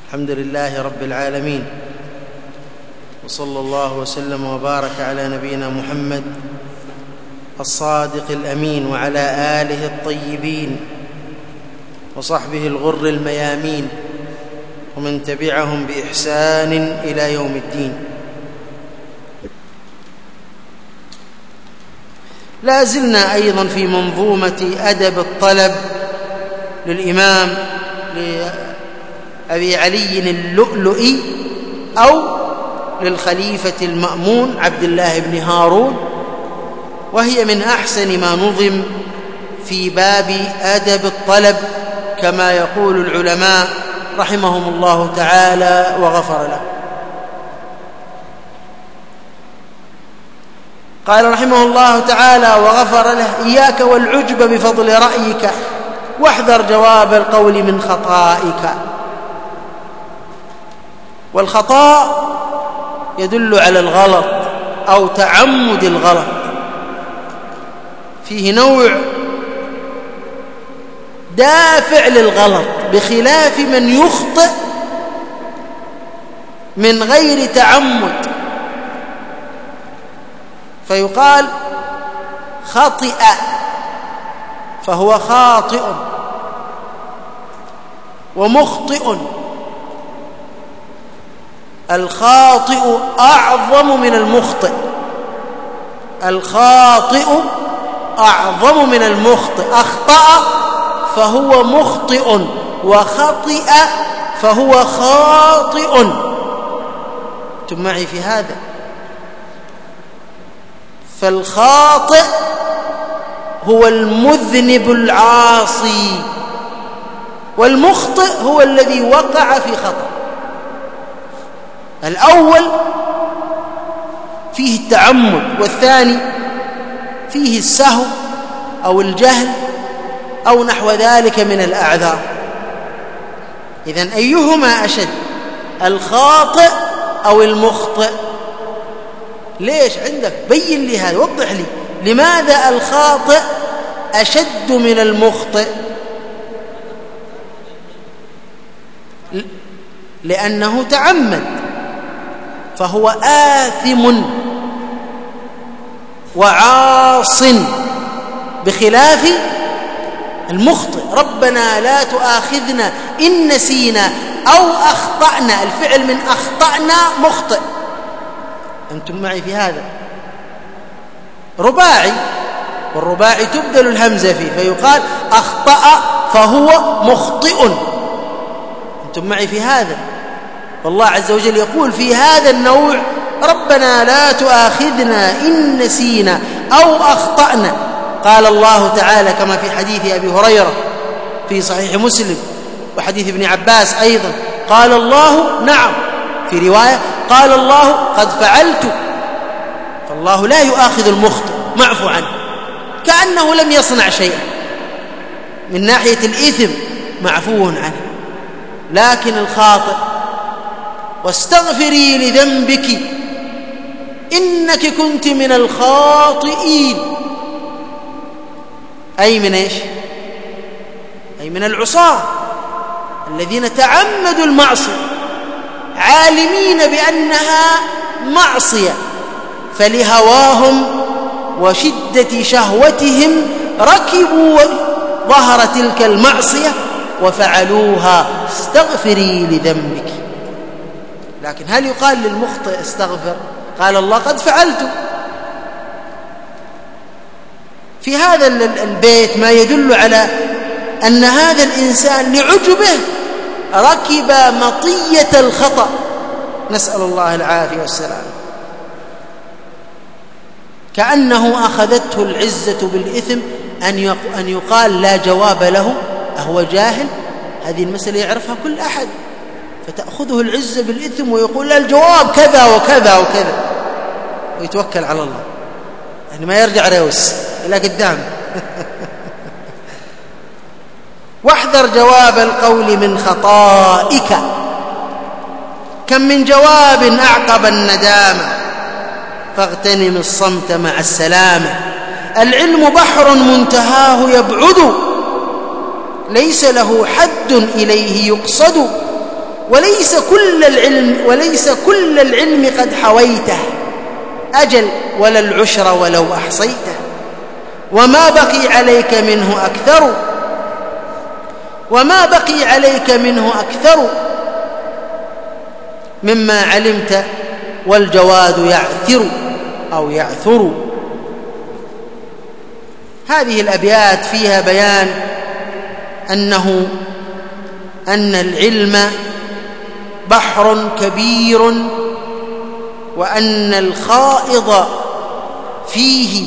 الحمد لله رب العالمين، وصلى الله وسلم وبارك على نبينا محمد الصادق الأمين وعلى آله الطيبين وصحبه الغر الميامين ومن تبعهم بإحسان إلى يوم الدين. لا زلنا أيضا في منظومة أدب الطلب للإمام أبي علي اللؤلؤي أو للخليفة المأمون عبد الله بن هارون، وهي من أحسن ما نظم في باب أدب الطلب كما يقول العلماء رحمهم الله تعالى وغفر له. قال رحمه الله تعالى وغفر له: إياك والعجب بفضل رأيك واحذر جواب القول من خطائك. والخطأ يدل على الغلط أو تعمد الغلط، فيه نوع دافع للغلط، بخلاف من يخطئ من غير تعمد، فيقال خطئ فهو خاطئ ومخطئ. الخاطئ أعظم من المخطئ، الخاطئ أعظم من المخطئ. أخطأ فهو مخطئ، وخطئ فهو خاطئ. أنتم معي في هذا؟ فالخاطئ هو المذنب العاصي، والمخطئ هو الذي وقع في خطأ. الأول فيه التعمد، والثاني فيه السهو أو الجهل أو نحو ذلك من الأعذار. إذن أيهما أشد، الخاطئ أو المخطئ؟ ليش عندك؟ بين لي هذا، وضح لي لماذا الخاطئ أشد من المخطئ؟ لأنه تعمد فهو آثم وعاص، بخلاف المخطئ. ربنا لا تؤاخذنا إن نسينا أو أخطأنا، الفعل من أخطأنا مخطئ. أنتم معي في هذا؟ رباعي، والرباعي تبدل الهمزة فيه فيقال أخطأ فهو مخطئ. أنتم معي في هذا؟ والله عز وجل يقول في هذا النوع: ربنا لا تؤاخذنا إن نسينا أو أخطأنا. قال الله تعالى كما في حديث أبي هريرة في صحيح مسلم وحديث ابن عباس أيضا، قال الله نعم، في رواية قال الله قد فعلت. فالله لا يؤاخذ المخطئ، معفو عنه، كأنه لم يصنع شيئا من ناحية الإثم، معفو عنه. لكن الخاطئ: واستغفري لذنبك إنك كنت من الخاطئين، أي من إيش؟ أي من العصاة الذين تعمدوا المعصية عالمين بأنها معصية، فلهواهم وشدة شهوتهم ركبوا ظهر تلك المعصية وفعلوها. استغفري لذنبك. لكن هل يقال للمخطئ استغفر؟ قال الله قد فعلت. في هذا البيت ما يدل على أن هذا الإنسان لعجبه ركب مطية الخطأ، نسأل الله العافية والسلام، كأنه أخذته العزة بالإثم أن يقال لا جواب له، أهو جاهل؟ هذه المسألة يعرفها كل أحد، فتأخذه العزة بالإثم ويقول لا الجواب كذا وكذا وكذا، ويتوكل على الله، يعني ما يرجع ريوس إلى قدام. واحذر جواب القول من خطائك، كم من جواب أعقب الندامة، فاغتنم الصمت مع السلامة. العلم بحر منتهاه يبعد، ليس له حد إليه يقصد، وليس كل العلم قد حويته، أجل ولا العشر ولو أحصيته، وما بقي عليك منه أكثر مما علمت، والجواد يعثر أو يعثر. هذه الأبيات فيها بيان أن العلم بحر كبير، وأن الخائض فيه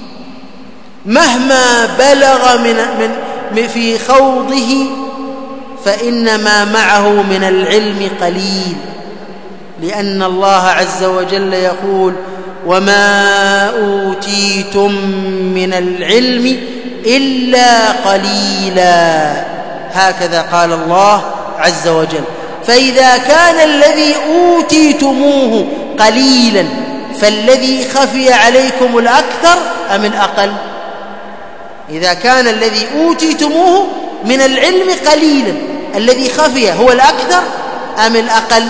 مهما بلغ في خوضه فإنما معه من العلم قليل، لأن الله عز وجل يقول: وما أوتيتم من العلم إلا قليلا، هكذا قال الله عز وجل. فإذا كان الذي أوتيتموه قليلا فالذي خفي عليكم الأكثر أم الأقل؟ إذا كان الذي أوتيتموه من العلم قليلا الذي خفي هو الأكثر أم الأقل؟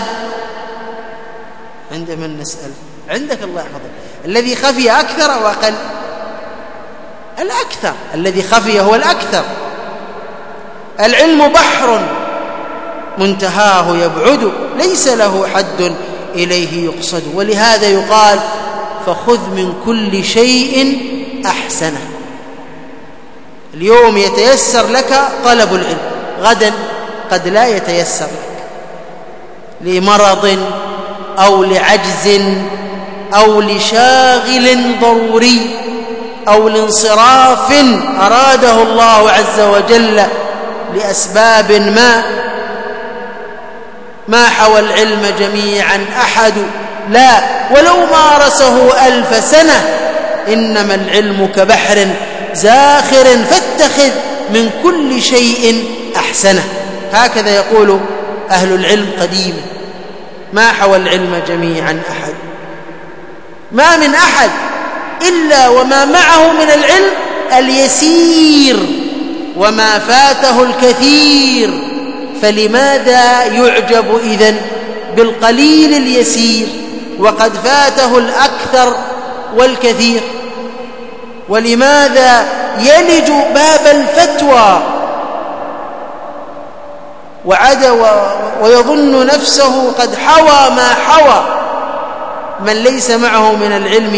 عند من نسأل؟ عندك، الله يحفظك. الذي خفي أكثر أو أقل؟ الأكثر. الذي خفي هو الأكثر. العلم بحر منتهاه يبعد، ليس له حد إليه يقصد. ولهذا يقال: فخذ من كل شيء أحسنه. اليوم يتيسر لك طلب العلم، غدا قد لا يتيسر لك لمرض أو لعجز أو لشاغل ضروري أو لانصراف أراده الله عز وجل لأسباب ما حوى العلم جميعا أحد، لا ولو مارسه 1000 سنة، إنما العلم كبحر زاخر فاتخذ من كل شيء أحسنه. هكذا يقول أهل العلم قديما: ما حوى العلم جميعا أحد، ما من أحد إلا وما معه من العلم اليسير وما فاته الكثير، فلماذا يعجب إذن بالقليل اليسير وقد فاته الأكثر والكثير؟ ولماذا يلج باب الفتوى ويظن نفسه قد حوى ما حوى، من ليس معه من العلم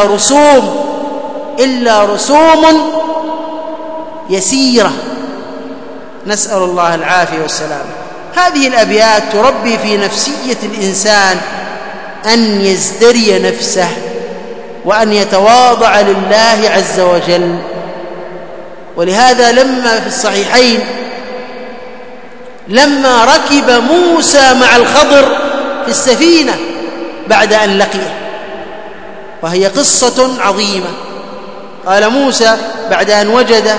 إلا رسوم يسيرة، نسأل الله العافية والسلام. هذه الأبيات تربي في نفسية الإنسان أن يزدري نفسه وأن يتواضع لله عز وجل. ولهذا لما في الصحيحين لما ركب موسى مع الخضر في السفينة بعد أن لقيه، وهي قصة عظيمة، قال موسى بعد أن وجده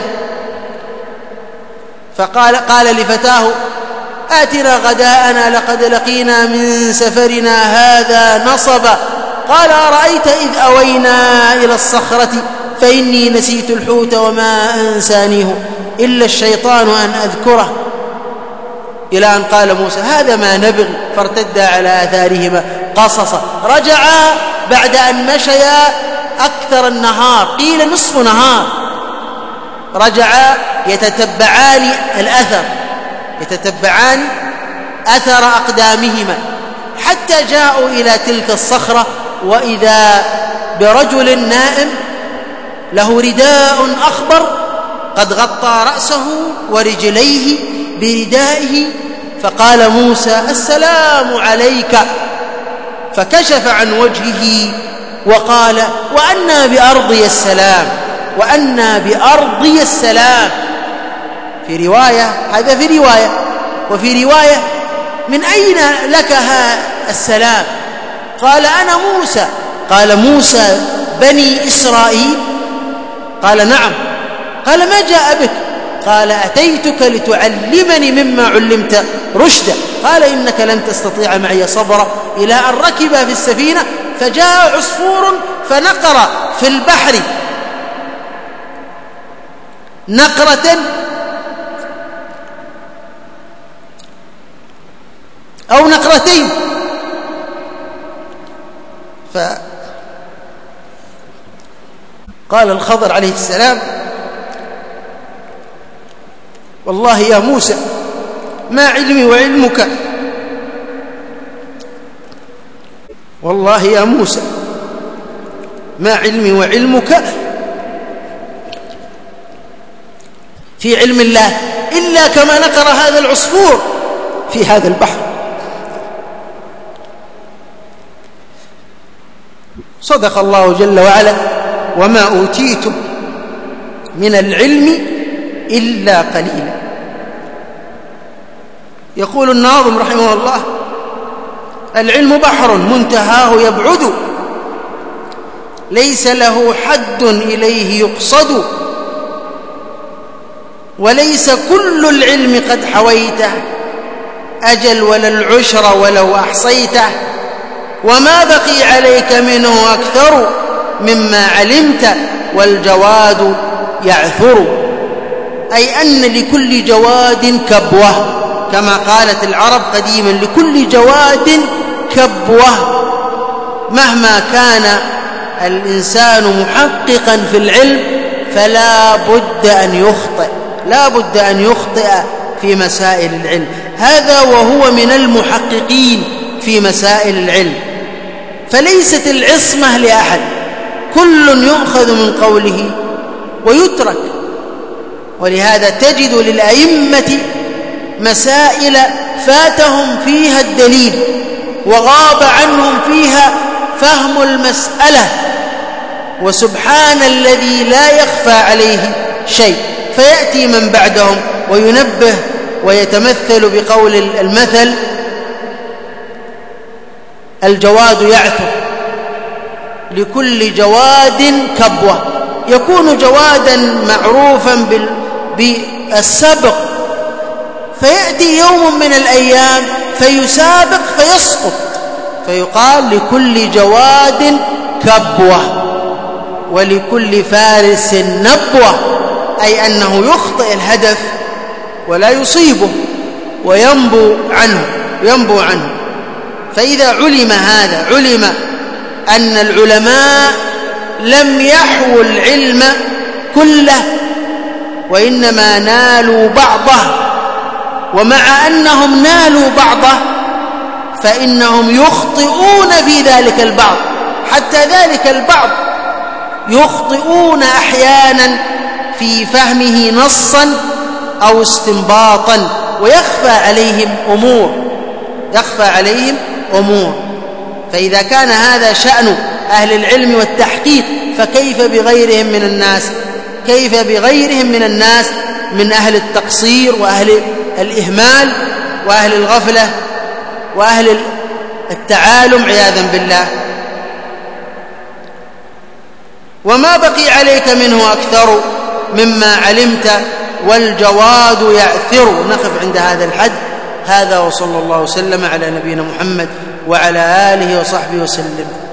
قال لفتاه: آتنا غداءنا لقد لقينا من سفرنا هذا نصبا. قال: أرأيت إذ أوينا إلى الصخرة فإني نسيت الحوت وما أنسانيه إلا الشيطان أن أذكره، إلى أن قال موسى: هذا ما نبغي، فارتدا على آثارهما قصصا. رجعا بعد أن مشيا أكثر النهار، قيل نصف نهار، رجعا يتتبعان أثر أقدامهما حتى جاءوا إلى تلك الصخرة، وإذا برجل نائم له رداء أخضر قد غطى رأسه ورجليه بردائه، فقال موسى: السلام عليك، فكشف عن وجهه وقال: وأنى بأرضي السلام، وأنى بأرضي السلام. في رواية، هذا في رواية، وفي رواية: من أين لك السلام؟ قال: أنا موسى. قال: موسى بني إسرائيل؟ قال: نعم. قال: ما جاء بك؟ قال: أتيتك لتعلمني مما علمت رشدا. قال: إنك لن تستطيع معي صبرا، إلى أن ركب في السفينة فجاء عصفور فنقر في البحر نقرة أو نقرتين. فقال الخضر عليه السلام: والله يا موسى ما علمي وعلمك، والله يا موسى ما علمي وعلمك في علم الله إلا كما نقر هذا العصفور في هذا البحر. صدق الله جل وعلا: وما أوتيتم من العلم إلا قليلا. يقول الناظم رحمه الله: العلم بحر منتهاه يبعد، ليس له حد إليه يقصد، وليس كل العلم قد حويته، أجل ولا العشر ولو أحصيته، وما بقي عليك منه أكثر مما علمت، والجواد يعثر. أي أن لكل جواد كبوة، كما قالت العرب قديما: لكل جواد كبوة. مهما كان الإنسان محققا في العلم فلا بد أن يخطئ، لا بد أن يخطئ في مسائل العلم. هذا وهو من المحققين في مسائل العلم. فليست العصمة لأحد، كل يؤخذ من قوله ويترك. ولهذا تجد للأئمة مسائل فاتهم فيها الدليل وغاب عنهم فيها فهم المسألة، وسبحان الذي لا يخفى عليه شيء. فيأتي من بعدهم وينبه ويتمثل بقول المثل: الجواد يعثر، لكل جواد كبوة. يكون جوادا معروفا بالسبق، فيأتي يوم من الأيام فيسابق فيسقط، فيقال: لكل جواد كبوة ولكل فارس نبوة. أي أنه يخطئ الهدف ولا يصيبه وينبو عنه. فإذا علم هذا، علم أن العلماء لم يحووا العلم كله، وإنما نالوا بعضه، ومع أنهم نالوا بعضه فإنهم يخطئون في ذلك البعض، حتى ذلك البعض يخطئون أحيانا في فهمه نصا أو استنباطا، ويخفى عليهم أمور. فإذا كان هذا شأن أهل العلم والتحقيق، فكيف بغيرهم من الناس؟ كيف بغيرهم من الناس من أهل التقصير وأهل الإهمال وأهل الغفلة وأهل التعالم عياذا بالله؟ وما بقي عليك منه أكثر مما علمت، والجواد يعثر. نقف عند هذا الحد. هذا وصلى الله وسلم على نبينا محمد وعلى آله وصحبه وسلم.